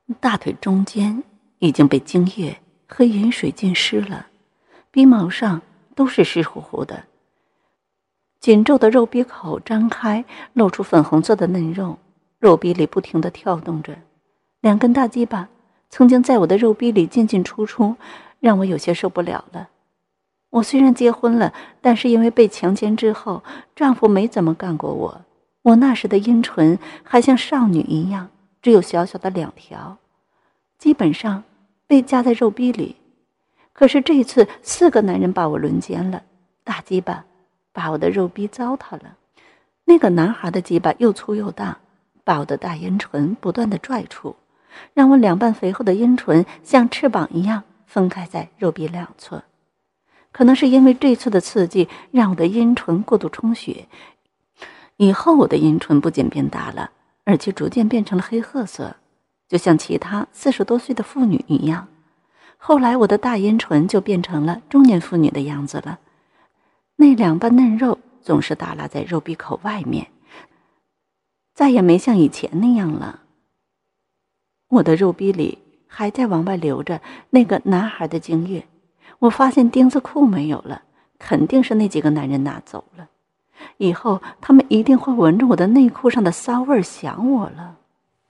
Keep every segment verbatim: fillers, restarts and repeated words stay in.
大腿中间已经被精液和饮水浸湿了，鼻毛上都是湿乎乎的。紧皱的肉壁口张开，露出粉红色的嫩肉，肉壁里不停地跳动着。两根大鸡巴曾经在我的肉壁里进进出出，让我有些受不了了。我虽然结婚了，但是因为被强奸之后，丈夫没怎么干过我。我那时的阴唇还像少女一样，只有小小的两条，基本上被夹在肉壁里。可是这次四个男人把我轮奸了，大鸡巴把我的肉壁糟蹋了。那个男孩的鸡巴又粗又大，把我的大阴唇不断地拽出，让我两瓣肥厚的阴唇像翅膀一样分开在肉壁两侧。可能是因为这次的刺激，让我的阴唇过度充血，以后我的阴唇不仅变大了，而且逐渐变成了黑褐色，就像其他四十多岁的妇女一样。后来我的大阴唇就变成了中年妇女的样子了，那两瓣嫩肉总是耷拉在肉壁口外面，再也没像以前那样了。我的肉壁里还在往外流着那个男孩的精液，我发现钉子裤没有了，肯定是那几个男人拿走了。以后他们一定会闻着我的内裤上的骚味想我了。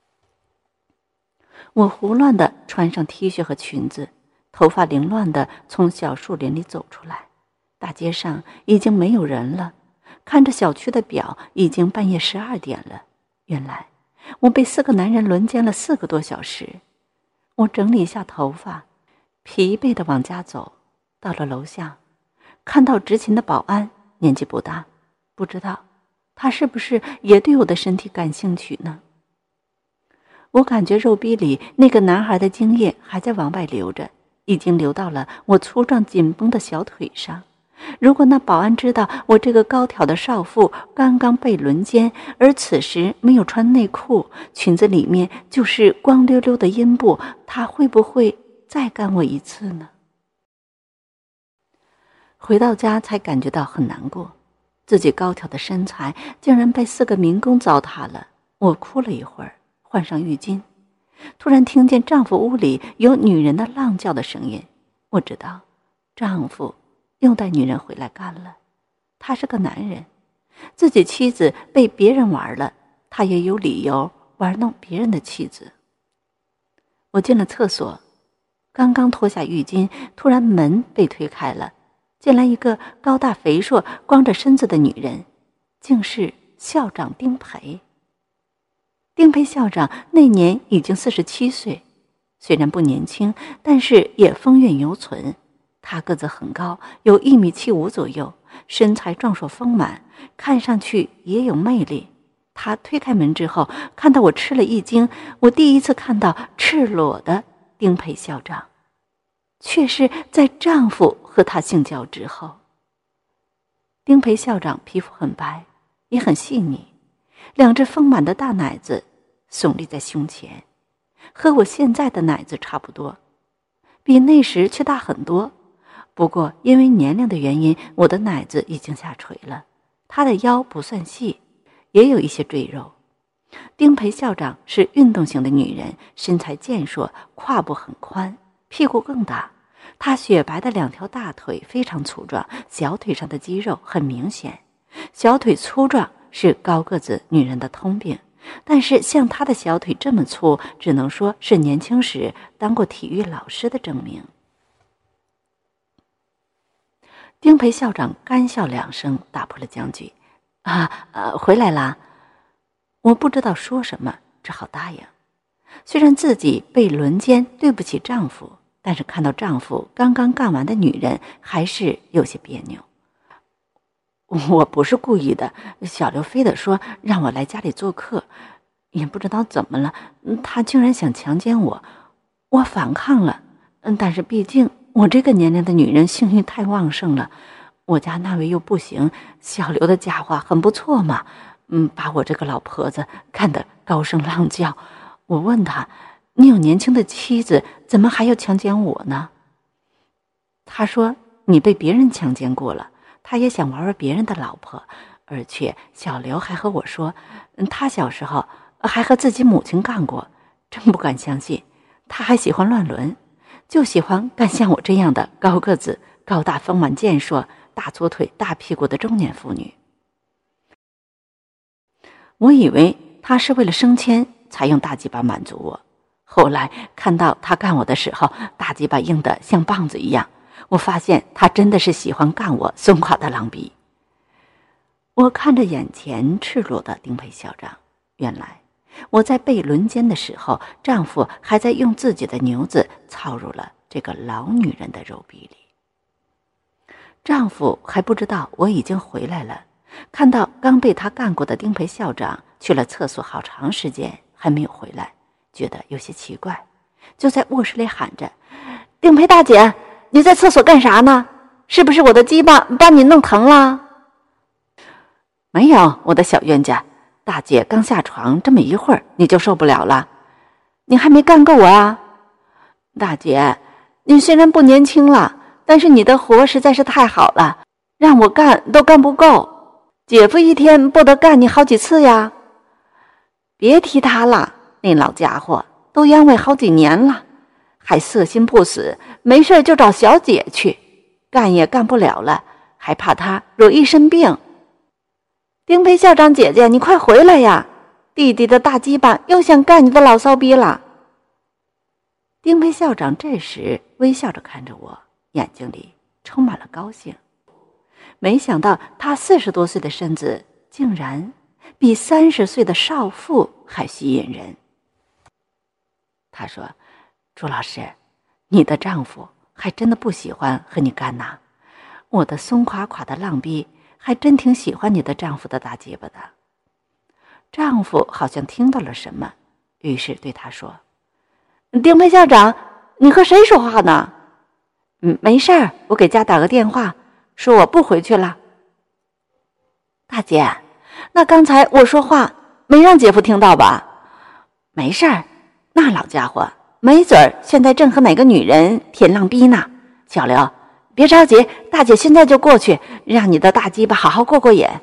我胡乱地穿上 T 恤和裙子，头发凌乱地从小树林里走出来。大街上已经没有人了，看着小区的表，已经半夜十二点了。原来我被四个男人轮奸了四个多小时。我整理一下头发，疲惫地往家走。到了楼下，看到执勤的保安，年纪不大，不知道他是不是也对我的身体感兴趣呢？我感觉肉壁里那个男孩的精液还在往外流着，已经流到了我粗壮紧绷的小腿上。如果那保安知道我这个高挑的少妇刚刚被轮奸，而此时没有穿内裤，裙子里面就是光溜溜的阴部，他会不会再干我一次呢？回到家才感觉到很难过，自己高挑的身材竟然被四个民工糟蹋了。我哭了一会儿，换上浴巾，突然听见丈夫屋里有女人的浪叫的声音。我知道丈夫又带女人回来干了。他是个男人，自己妻子被别人玩了，他也有理由玩弄别人的妻子。我进了厕所，刚刚脱下浴巾，突然门被推开了，进来一个高大肥硕光着身子的女人，竟是校长丁培。丁培校长那年已经四十七岁，虽然不年轻，但是也风韵犹存。他个子很高，有一米七五左右，身材壮硕丰满，看上去也有魅力。他推开门之后，看到我吃了一惊，我第一次看到赤裸的丁培校长，却是在丈夫和她性交之后。丁培校长皮肤很白，也很细腻，两只丰满的大奶子耸立在胸前，和我现在的奶子差不多，比那时却大很多。不过因为年龄的原因，我的奶子已经下垂了，他的腰不算细，也有一些赘肉。丁培校长是运动型的女人，身材健硕，胯部很宽，屁股更大。她雪白的两条大腿非常粗壮，小腿上的肌肉很明显。小腿粗壮是高个子女人的通病，但是像她的小腿这么粗，只能说是年轻时当过体育老师的证明。丁培校长干笑两声，打破了僵局。啊呃，回来啦。我不知道说什么，只好答应。虽然自己被轮奸，对不起丈夫，但是看到丈夫刚刚干完的女人，还是有些别扭。我不是故意的，小刘非得说让我来家里做客，也不知道怎么了，他竟然想强奸我，我反抗了。但是毕竟我这个年龄的女人性欲太旺盛了，我家那位又不行，小刘的家伙很不错嘛，嗯，把我这个老婆子看得高声浪叫。我问他，你有年轻的妻子，怎么还要强奸我呢？他说，你被别人强奸过了，他也想玩玩别人的老婆。而且小刘还和我说，他小时候还和自己母亲干过， 真不敢相信，他还喜欢乱伦，就喜欢干像我这样的高个子、高大丰满健硕、大粗腿、大屁股的中年妇女。我以为他是为了升迁才用大鸡巴满足我，后来看到他干我的时候，大鸡巴硬得像棒子一样，我发现他真的是喜欢干我松垮的狼逼。我看着眼前赤裸的丁培校长，原来我在被轮奸的时候，丈夫还在用自己的牛子操入了这个老女人的肉壁里。丈夫还不知道我已经回来了，看到刚被他干过的丁培校长去了厕所好长时间还没有回来，觉得有些奇怪，就在卧室里喊着：丁培大姐，你在厕所干啥呢？是不是我的鸡巴把你弄疼了？没有，我的小冤家，大姐刚下床这么一会儿你就受不了了，你还没干够啊。大姐，你虽然不年轻了，但是你的活实在是太好了，让我干都干不够，姐夫一天不得干你好几次呀。别提他了，那老家伙都阳痿好几年了，还色心不死，没事就找小姐去，干也干不了了，还怕他惹一身病。丁培校长姐姐，你快回来呀，弟弟的大鸡巴又想干你的老骚逼了。丁培校长这时微笑着看着我，眼睛里充满了高兴。没想到他四十多岁的身子竟然比三十岁的少妇还吸引人。他说：朱老师，你的丈夫还真的不喜欢和你干呐，我的松垮垮的浪逼还真挺喜欢你的丈夫的大鸡巴的。丈夫好像听到了什么，于是对他说：丁培校长，你和谁说话呢？嗯，没事儿，我给家打个电话，说我不回去了。大姐，那刚才我说话没让姐夫听到吧？没事儿，那老家伙没准儿现在正和哪个女人舔浪逼呢。小刘，别着急，大姐现在就过去，让你的大鸡巴好好过过瘾。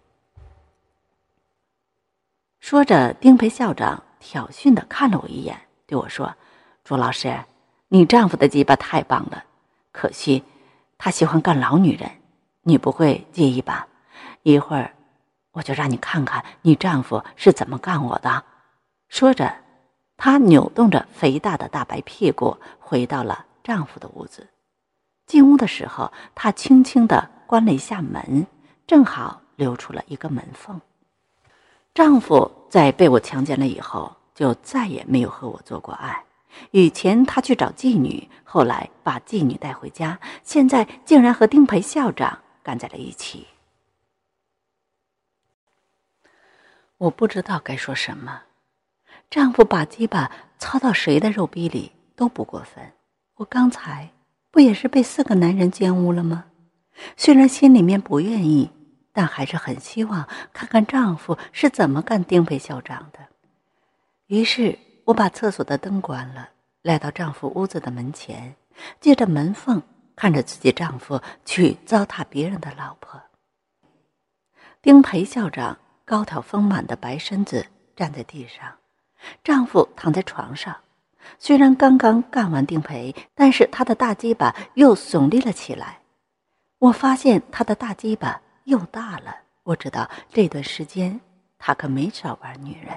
说着，丁培校长挑衅地看了我一眼，对我说：朱老师，你丈夫的鸡巴太棒了，可惜他喜欢干老女人，你不会介意吧？一会儿我就让你看看你丈夫是怎么干我的。说着，她扭动着肥大的大白屁股回到了丈夫的屋子。进屋的时候，她轻轻地关了一下门，正好留出了一个门缝。丈夫在被我强奸了以后，就再也没有和我做过爱。以前他去找妓女，后来把妓女带回家，现在竟然和丁培校长干在了一起。我不知道该说什么，丈夫把鸡巴操到谁的肉逼里都不过分，我刚才不也是被四个男人奸污了吗？虽然心里面不愿意，但还是很希望看看丈夫是怎么干丁培校长的。于是我把厕所的灯关了，来到丈夫屋子的门前，借着门缝看着自己丈夫去糟蹋别人的老婆。丁培校长高挑丰满的白身子站在地上，丈夫躺在床上，虽然刚刚干完丁培，但是他的大鸡巴又耸立了起来。我发现他的大鸡巴又大了，我知道这段时间他可没少玩女人。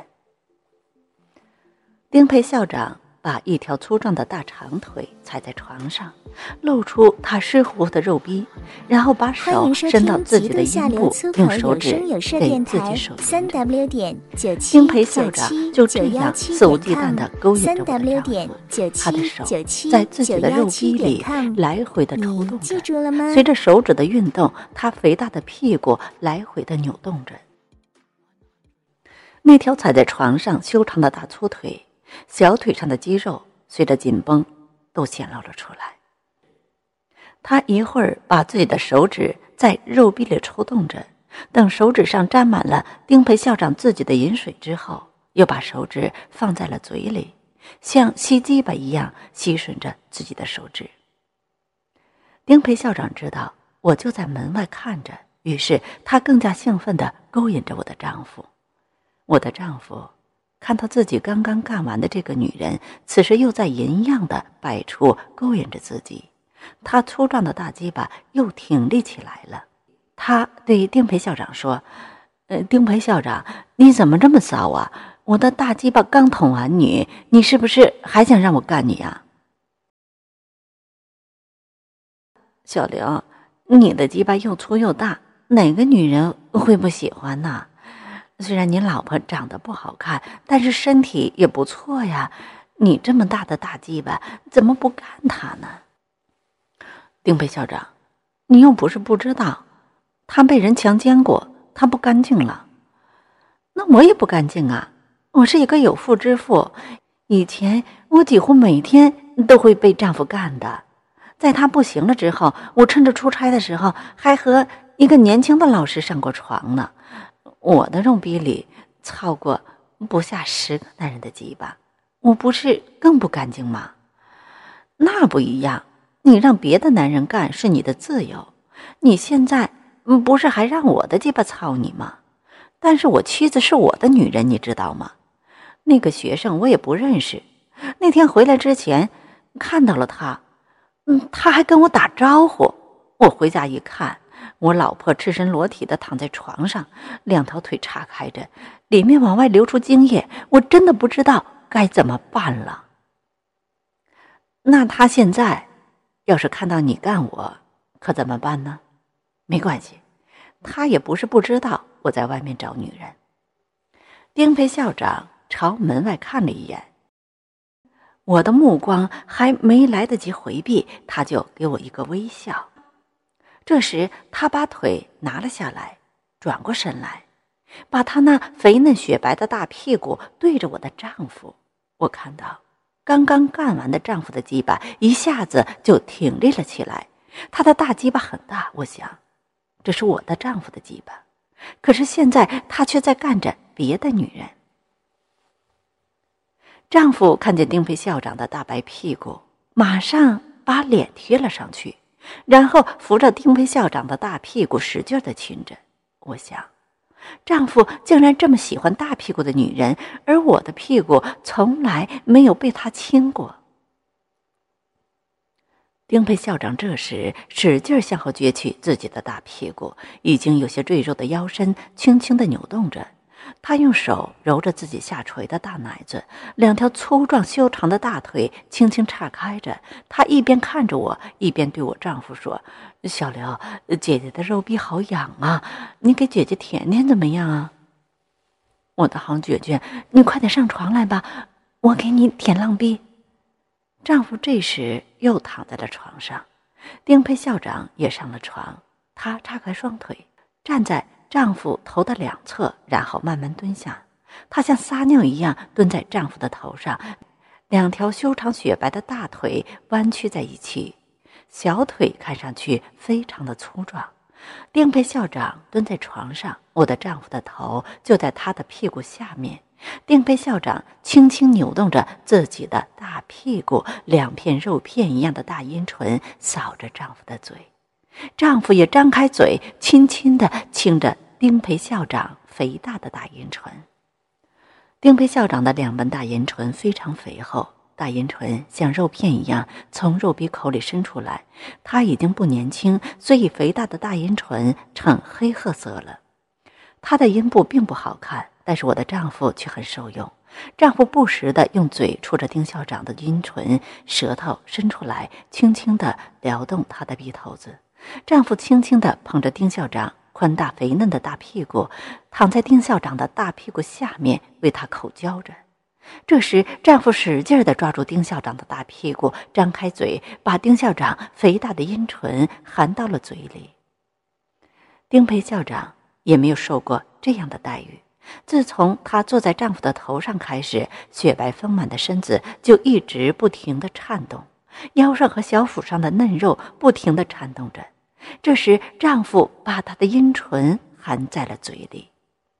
丁培校长把一条粗壮的大长腿踩在床上，露出他湿乎乎的肉逼，然后把手伸到自己的阴部，用手指给自己手三 w 点九七丁培校长就这样肆无忌惮地勾引着我的丈夫，他的手在自己的肉逼里来回地抽动着，随着手指的运动，他肥大的屁股来回地扭动着。那条踩在床上修长的大粗腿，小腿上的肌肉随着紧绷都显露了出来。他一会儿把自己的手指在肉壁里抽动着，等手指上沾满了丁培校长自己的饮水之后，又把手指放在了嘴里，像吸鸡巴一样吸吮着自己的手指。丁培校长知道我就在门外看着，于是他更加兴奋地勾引着我的丈夫。我的丈夫看到自己刚刚干完的这个女人，此时又在淫样的摆出勾引着自己，她粗壮的大鸡巴又挺立起来了。他对丁培校长说：“呃，丁培校长，你怎么这么骚啊？我的大鸡巴刚捅完你，你是不是还想让我干你啊？”小刘，你的鸡巴又粗又大，哪个女人会不喜欢呢？虽然你老婆长得不好看，但是身体也不错呀。你这么大的大鸡巴，怎么不干她呢？丁培校长，你又不是不知道，她被人强奸过，她不干净了。那我也不干净啊，我是一个有妇之妇，以前我几乎每天都会被丈夫干的。在他不行了之后，我趁着出差的时候，还和一个年轻的老师上过床呢。我的肉壁里操过不下十个男人的鸡巴，我不是更不干净吗？那不一样，你让别的男人干是你的自由，你现在不是还让我的鸡巴操你吗？但是我妻子是我的女人，你知道吗？那个学生我也不认识，那天回来之前看到了他，嗯，他还跟我打招呼。我回家一看，我老婆赤身裸体的躺在床上，两条腿岔开着，里面往外流出精液，我真的不知道该怎么办了。那他现在要是看到你干我，可怎么办呢？没关系，他也不是不知道我在外面找女人。丁培校长朝门外看了一眼，我的目光还没来得及回避，他就给我一个微笑。这时他把腿拿了下来，转过身来，把他那肥嫩雪白的大屁股对着我的丈夫。我看到刚刚干完的丈夫的鸡巴一下子就挺立了起来，他的大鸡巴很大，我想这是我的丈夫的鸡巴，可是现在他却在干着别的女人。丈夫看见丁培校长的大白屁股，马上把脸贴了上去，然后扶着丁培校长的大屁股使劲地亲着。我想，丈夫竟然这么喜欢大屁股的女人，而我的屁股从来没有被他亲过。丁培校长这时使劲向后撅起自己的大屁股，已经有些赘肉的腰身轻轻地扭动着。他用手揉着自己下垂的大奶子，两条粗壮修长的大腿轻轻岔开着。他一边看着我，一边对我丈夫说：“小刘，姐姐的肉壁好痒啊，你给姐姐舔舔怎么样啊？”我的好姐姐，你快点上床来吧，我给你舔浪壁。丈夫这时又躺在了床上，丁培校长也上了床，他叉开双腿，站在丈夫头的两侧，然后慢慢蹲下。她像撒尿一样蹲在丈夫的头上，两条修长雪白的大腿弯曲在一起，小腿看上去非常的粗壮。丁培校长蹲在床上，我的丈夫的头就在他的屁股下面。丁培校长轻轻扭动着自己的大屁股，两片肉片一样的大阴唇扫着丈夫的嘴。丈夫也张开嘴，轻轻地亲着丁培校长肥大的大阴唇。丁培校长的两瓣大阴唇非常肥厚，大阴唇像肉片一样从肉壁口里伸出来。他已经不年轻，所以肥大的大阴唇呈黑褐色了。他的阴部并不好看，但是我的丈夫却很受用。丈夫不时地用嘴触着丁校长的阴唇，舌头伸出来，轻轻地撩动他的鼻头子。丈夫轻轻地捧着丁校长宽大肥嫩的大屁股，躺在丁校长的大屁股下面为他口交着。这时丈夫使劲地抓住丁校长的大屁股，张开嘴，把丁校长肥大的阴唇含到了嘴里。丁培校长也没有受过这样的待遇，自从她坐在丈夫的头上开始，雪白丰满的身子就一直不停地颤动，腰上和小腹上的嫩肉不停地颤动着。这时丈夫把她的阴唇含在了嘴里。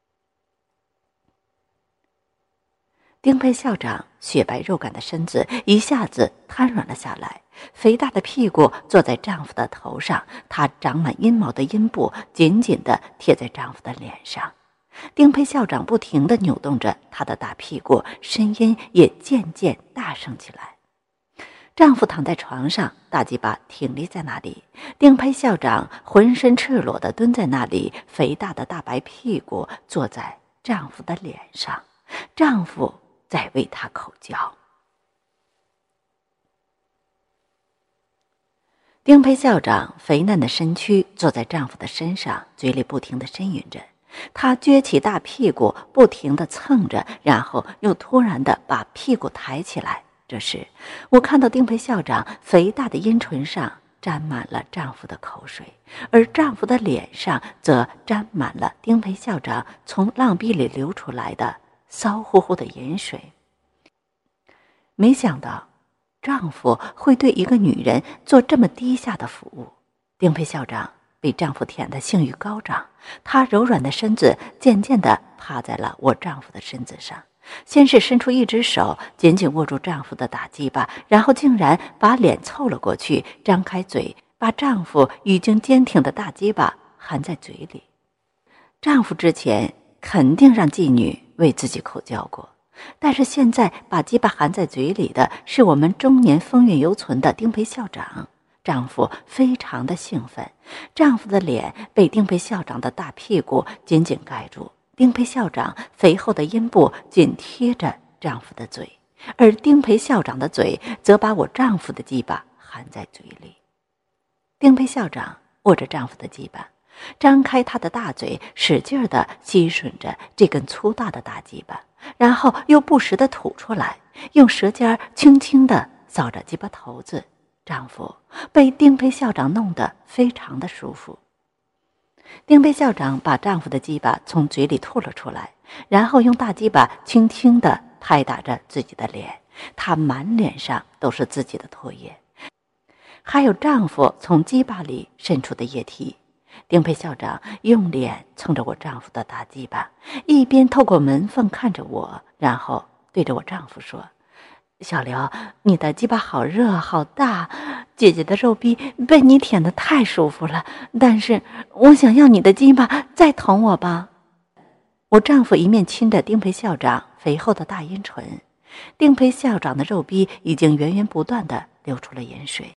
丁培校长雪白肉感的身子一下子瘫软了下来，肥大的屁股坐在丈夫的头上，她长满阴毛的阴部紧紧地贴在丈夫的脸上。 丁培校长不停地扭动着他的大屁股，声音也渐渐大声起来。丈夫躺在床上，大鸡巴挺立在那里，丁培校长浑身赤裸地蹲在那里，肥大的大白屁股坐在丈夫的脸上，丈夫在为她口交。丁培校长肥嫩的身躯坐在丈夫的身上，嘴里不停地呻吟着。他撅起大屁股，不停地蹭着，然后又突然地把屁股抬起来。这时，我看到丁培校长肥大的阴唇上沾满了丈夫的口水，而丈夫的脸上则沾满了丁培校长从浪逼里流出来的骚乎乎的盐水。没想到丈夫会对一个女人做这么低下的服务。丁培校长被丈夫舔得性欲高涨，他柔软的身子渐渐地趴在了我丈夫的身子上，先是伸出一只手紧紧握住丈夫的大鸡巴，然后竟然把脸凑了过去，张开嘴把丈夫已经坚挺的大鸡巴含在嘴里。丈夫之前肯定让妓女为自己口交过，但是现在把鸡巴含在嘴里的是我们中年风韵犹存的丁培校长。丈夫非常的兴奋，丈夫的脸被丁培校长的大屁股紧紧盖住，丁培校长肥厚的阴部紧贴着丈夫的嘴，而丁培校长的嘴则把我丈夫的鸡巴含在嘴里。丁培校长握着丈夫的鸡巴，张开他的大嘴，使劲地吸吮着这根粗大的大鸡巴，然后又不时地吐出来，用舌尖轻轻地扫着鸡巴头子。丈夫被丁培校长弄得非常的舒服。丁培校长把丈夫的鸡巴从嘴里吐了出来，然后用大鸡巴轻轻地拍打着自己的脸，他满脸上都是自己的唾液，还有丈夫从鸡巴里渗出的液体。丁培校长用脸蹭着我丈夫的大鸡巴，一边透过门缝看着我，然后对着我丈夫说：小刘，你的鸡巴好热好大，姐姐的肉壁被你舔得太舒服了，但是我想要你的鸡巴再捅我吧。我丈夫一面亲着丁培校长肥厚的大阴唇，丁培校长的肉壁已经源源不断地流出了盐水。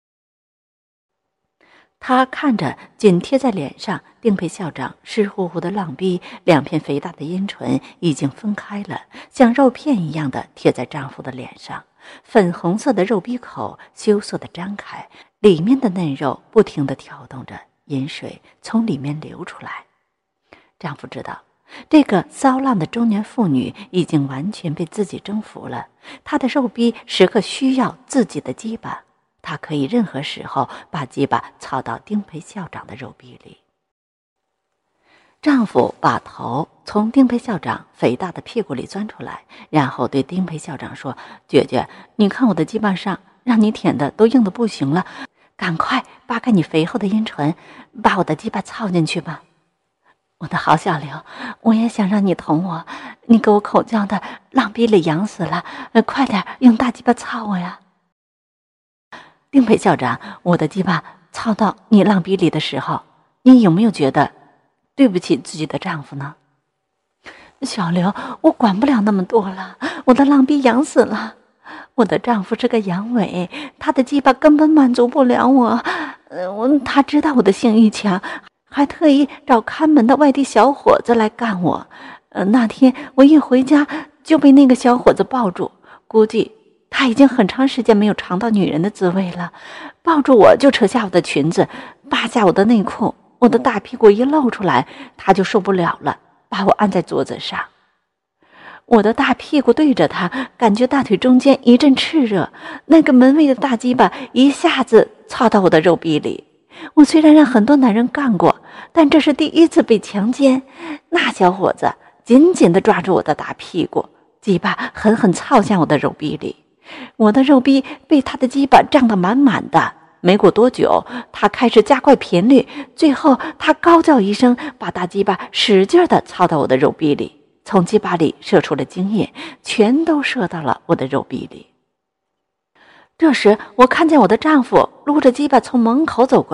他看着紧贴在脸上丁培校长湿乎乎的浪逼，两片肥大的阴唇已经分开了，像肉片一样的贴在丈夫的脸上，粉红色的肉逼口羞涩的张开，里面的嫩肉不停地跳动着，饮水从里面流出来。丈夫知道这个骚浪的中年妇女已经完全被自己征服了，她的肉逼时刻需要自己的鸡巴，他可以任何时候把鸡巴操到丁培校长的肉壁里。丈夫把头从丁培校长肥大的屁股里钻出来，然后对丁培校长说：姐姐，你看我的鸡巴上让你舔的都硬得不行了，赶快扒开你肥厚的阴唇，把我的鸡巴操进去吧。我的好小刘，我也想让你捅我，你给我口交的浪逼里痒死了，快点用大鸡巴操我呀。丁培校长，我的鸡巴操到你浪逼里的时候，你有没有觉得对不起自己的丈夫呢？小刘，我管不了那么多了，我的浪逼痒死了。我的丈夫是个阳痿，他的鸡巴根本满足不了我。呃，我他知道我的性欲强，还特意找看门的外地小伙子来干我。呃，那天我一回家就被那个小伙子抱住，估计他已经很长时间没有尝到女人的滋味了，抱住我就扯下我的裙子，扒下我的内裤，我的大屁股一露出来，他就受不了了，把我按在桌子上。我的大屁股对着他，感觉大腿中间一阵炽热，那个门卫的大鸡巴一下子操到我的肉壁里。我虽然让很多男人干过，但这是第一次被强奸。那小伙子紧紧地抓住我的大屁股，鸡巴狠狠操向我的肉壁里。我的肉壁被他的鸡巴胀得满满的，没过多久，他开始加快频率，最后他高叫一声，把大鸡巴使劲地操到我的肉壁里，从鸡巴里射出了精液，全都射到了我的肉壁里。这时我看见我的丈夫撸着鸡巴从门口走过来，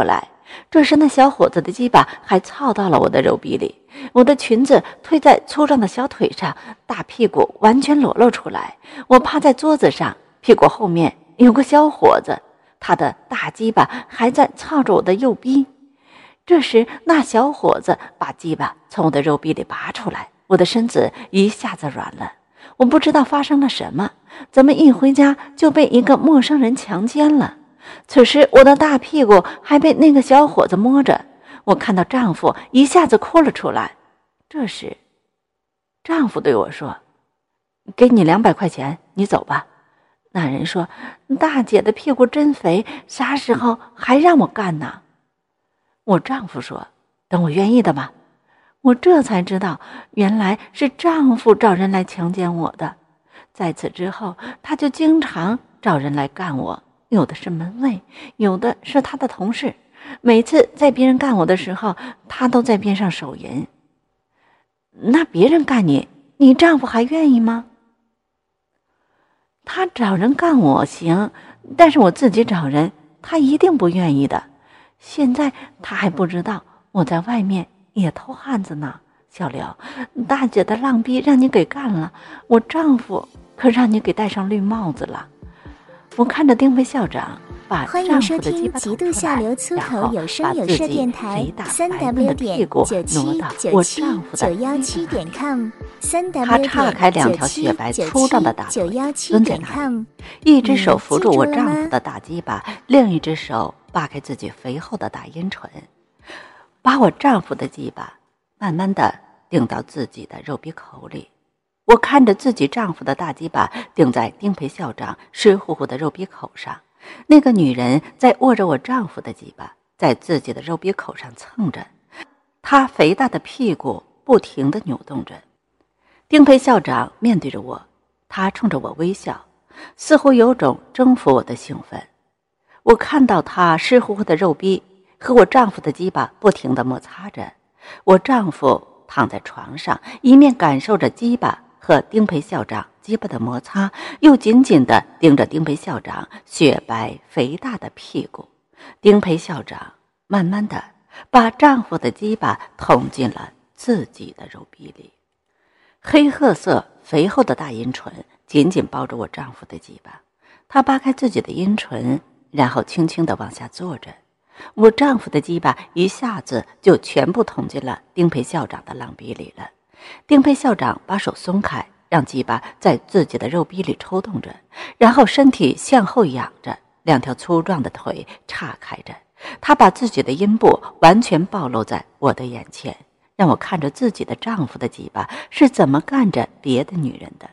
这时那小伙子的鸡巴还操到了我的肉壁里，我的裙子推在粗壮的小腿上，大屁股完全裸露出来。我趴在桌子上，屁股后面有个小伙子，他的大鸡巴还在操着我的右逼。这时那小伙子把鸡巴从我的肉壁里拔出来，我的身子一下子软了。我不知道发生了什么，怎么一回家就被一个陌生人强奸了。此时我的大屁股还被那个小伙子摸着，我看到丈夫一下子哭了出来。这时丈夫对我说，给你两百块钱，你走吧。那人说，大姐的屁股真肥，啥时候还让我干呢？我丈夫说，等我愿意的吧。我这才知道，原来是丈夫找人来强奸我的。在此之后，他就经常找人来干我，有的是门卫，有的是他的同事。每次在别人干我的时候，他都在边上手淫。那别人干你，你丈夫还愿意吗？他找人干我行，但是我自己找人，他一定不愿意的。现在他还不知道我在外面也偷汉子呢。小刘，大姐的浪逼让你给干了，我丈夫可让你给戴上绿帽子了。我看着丁飞校长把丈夫的鸡巴捅出来，然后把自己肥大白嫩的屁股挪到我丈夫的鸡巴里。他岔开两条雪白粗壮的大腿，蹲在那里，一只手扶住我丈夫的大鸡巴，另一只手扒开自己肥厚的大阴唇，把我丈夫的鸡巴慢慢的顶到自己的肉壁口里。我看着自己丈夫的大鸡巴顶在丁培校长湿乎乎的肉壁口上，那个女人在握着我丈夫的鸡巴，在自己的肉壁口上蹭着，她肥大的屁股不停地扭动着。丁培校长面对着我，他冲着我微笑，似乎有种征服我的兴奋。我看到他湿乎乎的肉壁和我丈夫的鸡巴不停地摩擦着，我丈夫躺在床上，一面感受着鸡巴和丁培校长鸡巴的摩擦，又紧紧地盯着丁培校长雪白肥大的屁股。丁培校长慢慢地把丈夫的鸡巴捅进了自己的肉壁里，黑褐色肥厚的大阴唇紧紧包着我丈夫的鸡巴，他扒开自己的阴唇，然后轻轻地往下坐着。我丈夫的鸡巴一下子就全部捅进了丁培校长的浪逼里了。丁培校长把手松开，让鸡巴在自己的肉逼里抽动着，然后身体向后仰着，两条粗壮的腿岔开着，他把自己的阴部完全暴露在我的眼前，让我看着自己的丈夫的鸡巴是怎么干着别的女人的。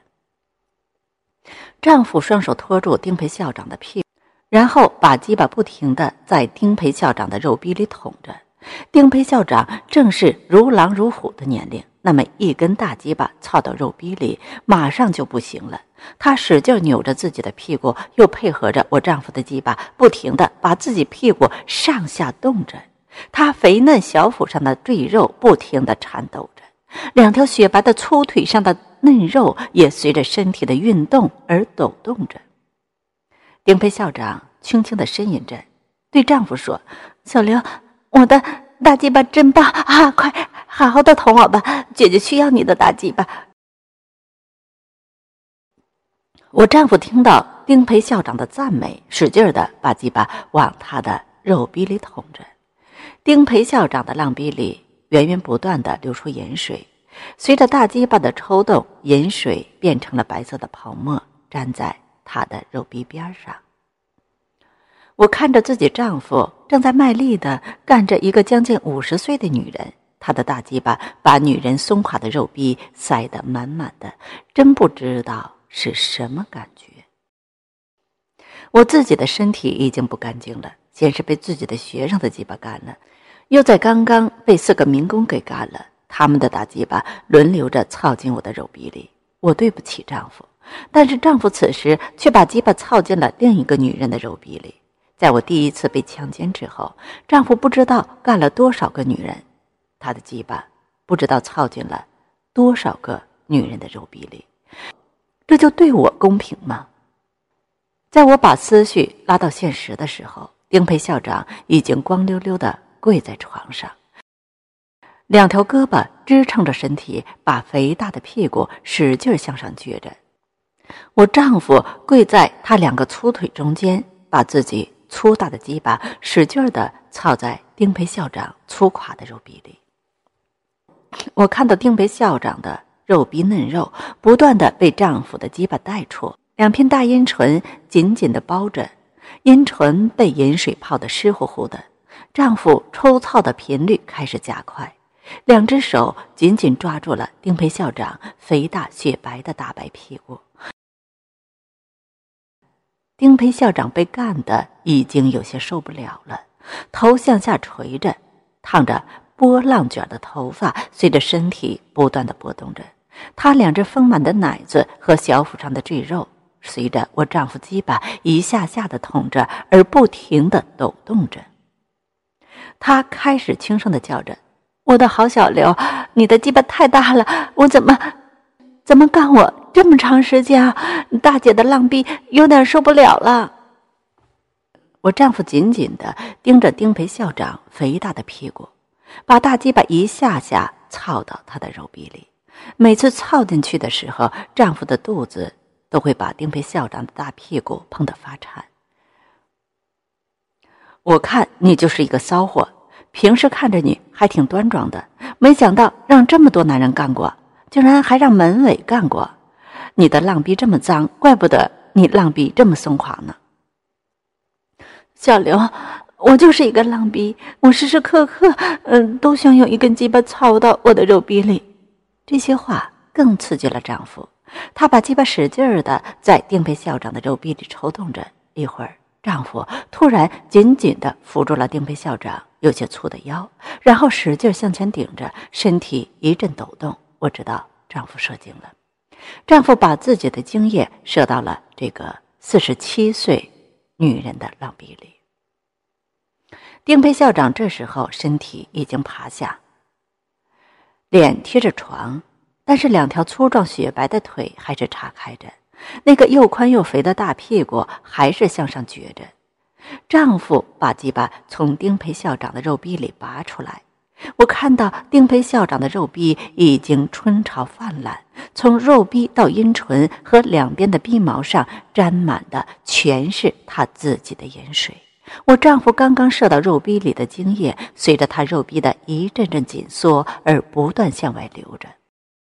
丈夫双手托住丁培校长的屁股，然后把鸡巴不停地在丁培校长的肉壁里捅着。丁培校长正是如狼如虎的年龄，那么一根大鸡巴操到肉壁里，马上就不行了。他使劲扭着自己的屁股，又配合着我丈夫的鸡巴，不停地把自己屁股上下动着。他肥嫩小腹上的赘肉不停地颤抖着，两条雪白的粗腿上的嫩肉也随着身体的运动而抖动着。丁培校长轻轻地呻吟着，对丈夫说：“小刘，我的大鸡巴真棒啊！快好好的捅我吧，姐姐需要你的大鸡巴。”我丈夫听到丁培校长的赞美，使劲地把鸡巴往他的肉壁里捅着。丁培校长的浪壁里源源不断地流出盐水，随着大鸡巴的抽动，盐水变成了白色的泡沫，粘在他的肉壁边上。我看着自己丈夫正在卖力地干着一个将近五十岁的女人，他的大鸡巴把女人松垮的肉壁塞得满满的，真不知道是什么感觉。我自己的身体已经不干净了，先是被自己的学生的鸡巴干了，又在刚刚被四个民工给干了，他们的大鸡巴轮流着操进我的肉壁里。我对不起丈夫，但是丈夫此时却把鸡巴操进了另一个女人的肉壁里。在我第一次被强奸之后，丈夫不知道干了多少个女人，他的鸡巴不知道操进了多少个女人的肉壁里。这就对我公平吗？在我把思绪拉到现实的时候， 丁培校长已经光溜溜地跪在床上，两条胳膊支撑着身体，把肥大的屁股使劲向上撅着。我丈夫跪在他两个粗腿中间，把自己粗大的鸡巴使劲地操在丁培校长粗垮的肉壁里。我看到丁培校长的肉壁嫩肉不断地被丈夫的鸡巴带出，两片大阴唇紧紧地包着，阴唇被盐水泡得湿乎乎的。丈夫抽操的频率开始加快，两只手紧紧抓住了丁培校长肥大雪白的大白屁股。丁培校长被干得已经有些受不了了，头向下垂着，烫着波浪卷的头发随着身体不断地波动着，他两只丰满的奶子和小腹上的赘肉随着我丈夫鸡巴一下下地捅着而不停地抖动着。他开始轻声地叫着：“我的好小刘，你的鸡巴太大了，我怎么怎么干我这么长时间啊？大姐的浪逼有点受不了了。”我丈夫紧紧地盯着丁培校长肥大的屁股，把大鸡巴一下下操到他的肉壁里。每次操进去的时候，丈夫的肚子都会把丁培校长的大屁股碰得发颤。我看你就是一个骚货，平时看着你还挺端庄的，没想到让这么多男人干过，竟然还让门卫干过。你的浪逼这么脏，怪不得你浪逼这么松垮呢。小刘，我就是一个浪逼，我时时刻刻嗯，都想有一根鸡巴操到我的肉壁里。这些话更刺激了丈夫，他把鸡巴使劲儿地在丁培校长的肉壁里抽动着。一会儿，丈夫突然紧紧地扶住了丁培校长有些粗的腰，然后使劲向前顶着，身体一阵抖动。我知道丈夫射精了。丈夫把自己的精液射到了这个四十七岁女人的浪壁里。丁培校长这时候身体已经趴下，脸贴着床，但是两条粗壮雪白的腿还是叉开着，那个又宽又肥的大屁股还是向上撅着。丈夫把鸡巴从丁培校长的肉壁里拔出来，我看到丁培校长的肉壁已经春潮泛滥，从肉壁到阴唇和两边的逼毛上沾满的全是他自己的盐水。我丈夫刚刚射到肉壁里的精液随着他肉壁的一阵阵紧缩而不断向外流着。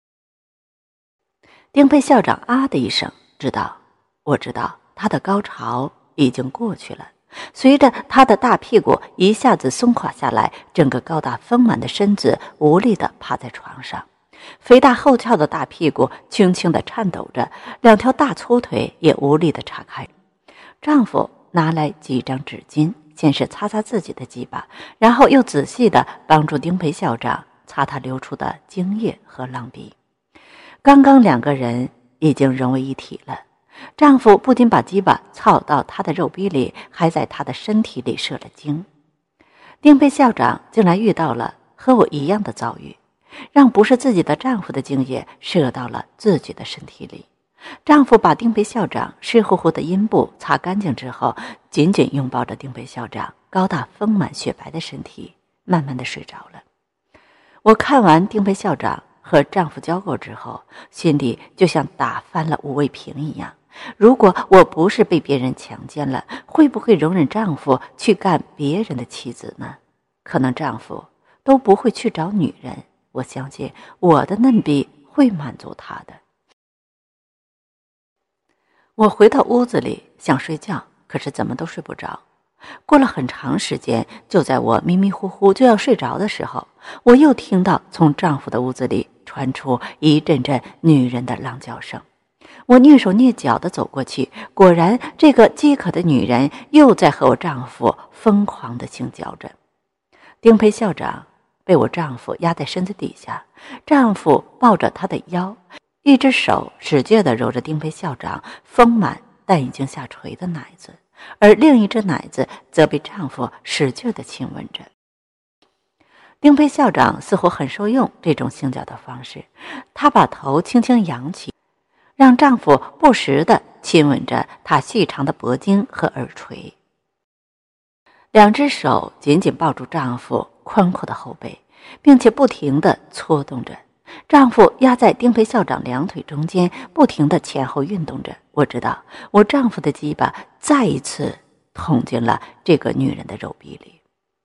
丁培校长啊的一声，知道我知道他的高潮已经过去了。随着他的大屁股一下子松垮下来，整个高大丰满的身子无力地趴在床上，肥大后翘的大屁股轻轻地颤抖着，两条大粗腿也无力地岔开。丈夫拿来几张纸巾，先是擦擦自己的鸡巴，然后又仔细地帮助丁培校长擦他流出的精液和浪逼。刚刚两个人已经融为一体了。丈夫不仅把鸡巴操到他的肉壁里，还在他的身体里射了精。丁培校长竟然遇到了和我一样的遭遇，让不是自己的丈夫的精液射到了自己的身体里。丈夫把丁培校长湿乎乎的阴部擦干净之后，紧紧拥抱着丁培校长高大丰满雪白的身体，慢慢地睡着了。我看完丁培校长和丈夫交媾之后，心里就像打翻了五味瓶一样。如果我不是被别人强奸了，会不会容忍丈夫去干别人的妻子呢？可能丈夫都不会去找女人，我相信我的嫩逼会满足他的。我回到屋子里想睡觉，可是怎么都睡不着。过了很长时间，就在我迷迷糊糊就要睡着的时候，我又听到从丈夫的屋子里传出一阵阵女人的浪叫声。我蹑手蹑脚地走过去，果然这个饥渴的女人又在和我丈夫疯狂地性交着。丁培校长被我丈夫压在身子底下，丈夫抱着她的腰，一只手使劲地揉着丁培校长丰满但已经下垂的奶子，而另一只奶子则被丈夫使劲地亲吻着。丁培校长似乎很受用这种性交的方式，她把头轻轻扬起，让丈夫不时地亲吻着她细长的脖颈和耳垂。 两只手紧紧抱住丈夫宽阔的后背，并且不停地搓动着。丈夫压在丁培校长两腿中间，不停地前后运动着。我知道，我丈夫的鸡巴再一次捅进了这个女人的肉壁里。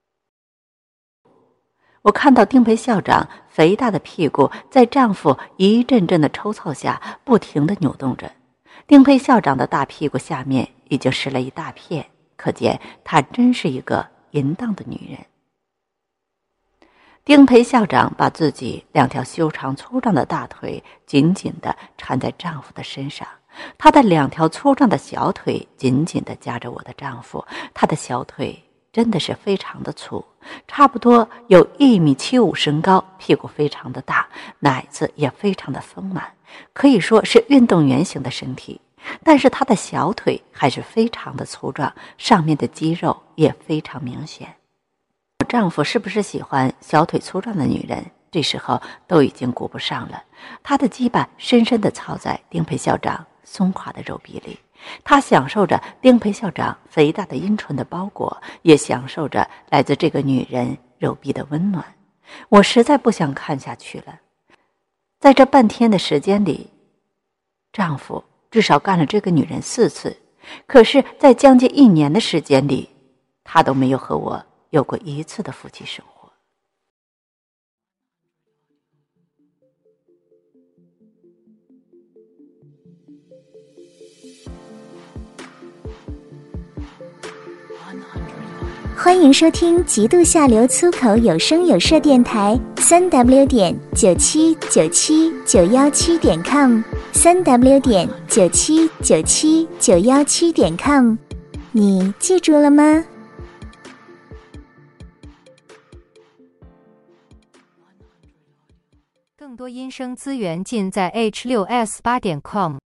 我看到丁培校长肥大的屁股在丈夫一阵阵的抽操下不停地扭动着，丁培校长的大屁股下面已经湿了一大片，可见她真是一个淫荡的女人。丁培校长把自己两条修长粗壮的大腿紧紧地缠在丈夫的身上，他的两条粗壮的小腿紧紧地夹着我的丈夫，他的小腿真的是非常的粗，差不多有一米七五身高，屁股非常的大，奶子也非常的丰满，可以说是运动员型的身体。但是他的小腿还是非常的粗壮，上面的肌肉也非常明显。我丈夫是不是喜欢小腿粗壮的女人，这时候都已经顾不上了。他的鸡巴深深地操在丁培校长松垮的肉壁里，他享受着丁培校长肥大的阴唇的包裹，也享受着来自这个女人肉壁的温暖。我实在不想看下去了。在这半天的时间里，丈夫至少干了这个女人四次，可是在将近一年的时间里，他都没有和我有过一次的夫妻生活。 欢迎收听极度下流粗口有声有色电台，三 w 点九七九七九幺七点 com， 三 w 点九七九七九幺七点 com， 你记住了吗？ 更多音声资源尽在 h 六 s 八点 com。